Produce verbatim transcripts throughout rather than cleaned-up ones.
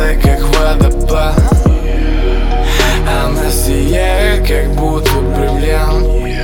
белой, как водопад. Она сияет, как будто бриллиант.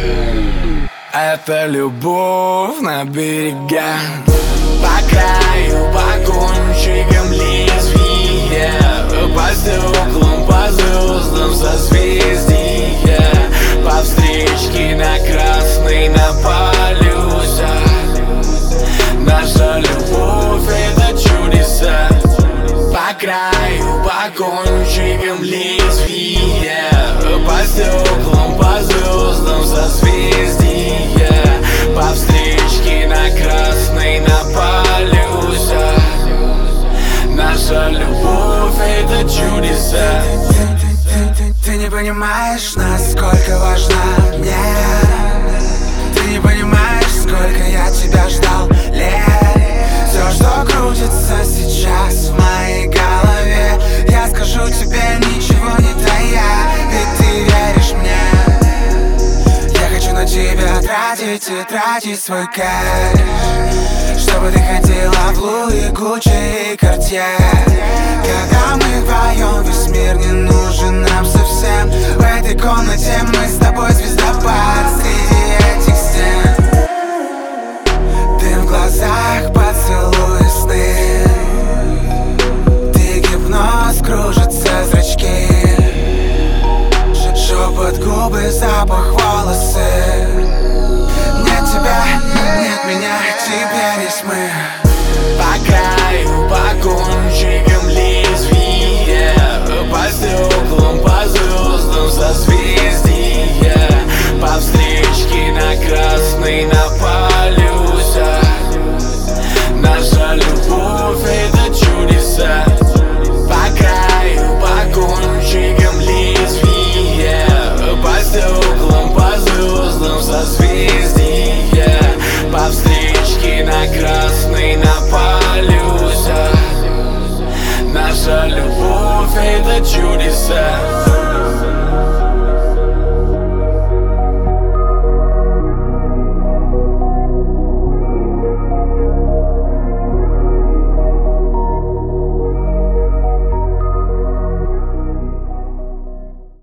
Это любовь на берегах. По краю, по кончикам лезвия, по стеклам, по звездам созвездия, по встречке на красный на полюсах. Наша любовь — это чудеса. По краю, по кончикам лезвия, по стеклам, по звездам созвездия, по встречке на красный на полюсах. Наша любовь — это чудеса. Ты, ты, ты, ты не понимаешь, насколько важна мне. Ты не понимаешь, сколько я тебя ждал лет. Все, что крутится сейчас в моей голове, я скажу тебе, ничего не тая, ведь ты веришь мне. Я хочу на тебя тратить и тратить свой кэш, чтобы ты ходила в Луи, Гуччи и Картье. Когда мы вдвоем, весь мир не нужен нам совсем. В этой комнате мы с тобой звездопад среди этих стен. Ты в глазах, поцелуй сны, ты гипноз, кружатся зрачки, шепот губы, запах волосы. Нет тебя, нет меня, теперь есть мы. По краю, по кончикам лезвия, по стеклам, по звездам созвездия, по встречке на красный на полюсах. Наша любовь — это чудеса. По краю, по кончикам лезвия, по стеклам, по звездам созвездия, по встречке на красный на полюсах. Наша любовь — это чудеса.